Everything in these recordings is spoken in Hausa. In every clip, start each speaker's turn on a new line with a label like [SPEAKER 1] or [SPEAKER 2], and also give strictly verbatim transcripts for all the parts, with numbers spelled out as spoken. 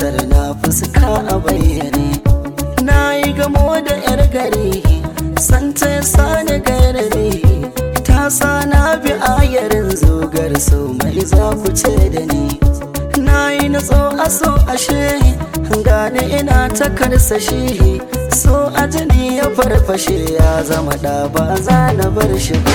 [SPEAKER 1] kasar na fuska a bayyane. Na yi gamo da yar gari santa ya sani garari, ta sa na bi ayarin zogar so mai za ku ce da ni. Na yi natso a so ashe gane ina ta karsashi, so a jini ya farfashe ya zama da ba za na bar shi ba.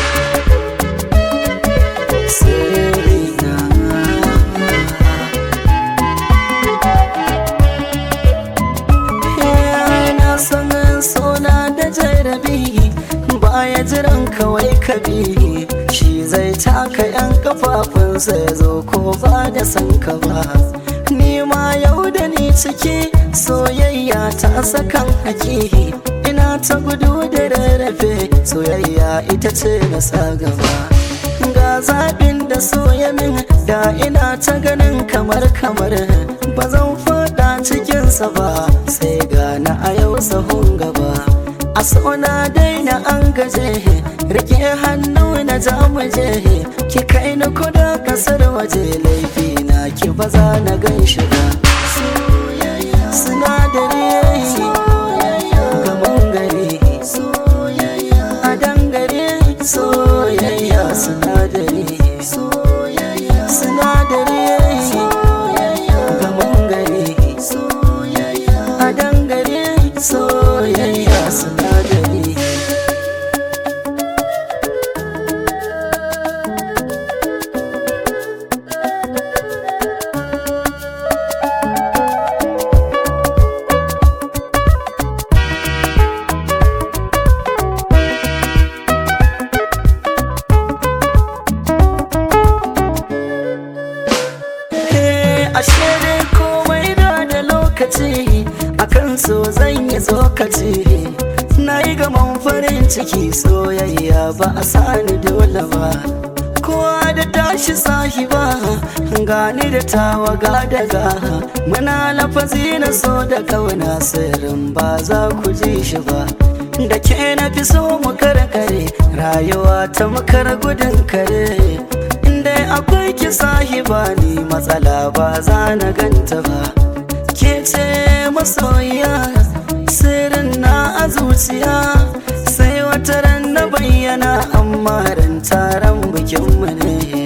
[SPEAKER 1] Baya jiran kawai kabi, shi zai taka yan kafafunsa ya zo ko ba da san ka ba. Ni ma yau da ni ciki soyayya ta sakan haki, ina ta gudu da rarrafe soyayya ita ce na sa gaba. Ga zaɓin da soya min da ina ta ganin kamar kamar ba zan faɗa cikinsa ba, sai gana a yau sahun gaba. A sona daina an gaje, rike hannu na jamuje, ki kai ni kuda kasar waje, laifi na ki ba za na gan shi ba. Sinadari gaban gari a dangare, soyayya sinadari sinadari gaban gari a dangare, soyayya sinadari. Ashe dai komai da da lokaci, akan so zan yi tsokaci. Na yi gaman farin ciki soyayya ba a sani dole ba. Kowa da tashi sahiba, gani da tawaga daga. Muna lafazi na so da kauna sirrin ba za ku ji shi ba. Da ke na fi so mu karkare, rayuwa ta makar gudun kare. Indai akwai ki sahiba ni matsala ba za na ganta ba. Ke ce masoyiya sirrin na a zuciya, sai wata ran na bayyana amma ran taron bikinmu ne.